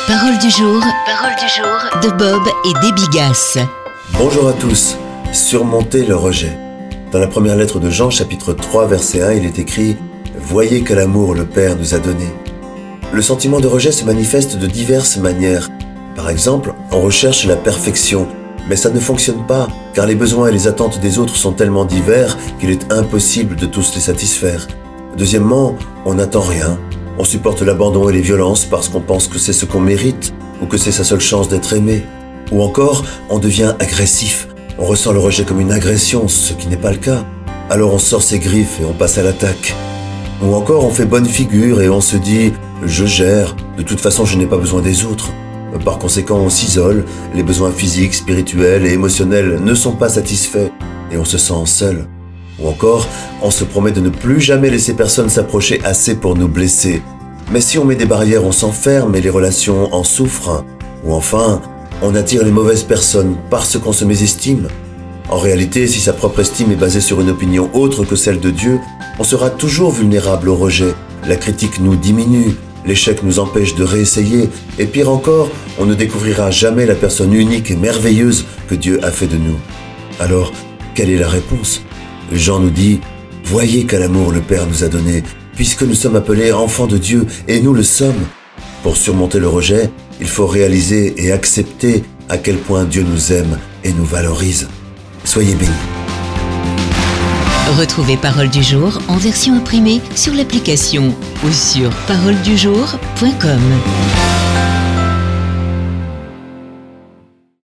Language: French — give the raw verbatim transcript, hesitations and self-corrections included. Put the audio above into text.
Parole du jour, parole du jour de Bob et Déby Gasse. Bonjour à tous. Surmonter le rejet. Dans la première lettre de Jean, chapitre trois, verset un, il est écrit « Voyez quel amour le Père nous a donné ». Le sentiment de rejet se manifeste de diverses manières. Par exemple, on recherche la perfection, mais ça ne fonctionne pas, car les besoins et les attentes des autres sont tellement divers qu'il est impossible de tous les satisfaire. Deuxièmement, on n'attend rien. On supporte l'abandon et les violences parce qu'on pense que c'est ce qu'on mérite ou que c'est sa seule chance d'être aimé. Ou encore, on devient agressif. On ressent le rejet comme une agression, ce qui n'est pas le cas. Alors on sort ses griffes et on passe à l'attaque. Ou encore, on fait bonne figure et on se dit « je gère, de toute façon je n'ai pas besoin des autres ». Par conséquent, on s'isole, les besoins physiques, spirituels et émotionnels ne sont pas satisfaits et on se sent seul. Ou encore, on se promet de ne plus jamais laisser personne s'approcher assez pour nous blesser. Mais si on met des barrières, on s'enferme et les relations en souffrent. Ou enfin, on attire les mauvaises personnes parce qu'on se mésestime. En réalité, si sa propre estime est basée sur une opinion autre que celle de Dieu, on sera toujours vulnérable au rejet. La critique nous diminue, l'échec nous empêche de réessayer, et pire encore, on ne découvrira jamais la personne unique et merveilleuse que Dieu a fait de nous. Alors, quelle est la réponse ? Jean nous dit « Voyez quel amour le Père nous a donné, puisque nous sommes appelés enfants de Dieu, et nous le sommes. » Pour surmonter le rejet, il faut réaliser et accepter à quel point Dieu nous aime et nous valorise. Soyez bénis. Retrouvez Parole du jour en version imprimée sur l'application ou sur parole du jour point com.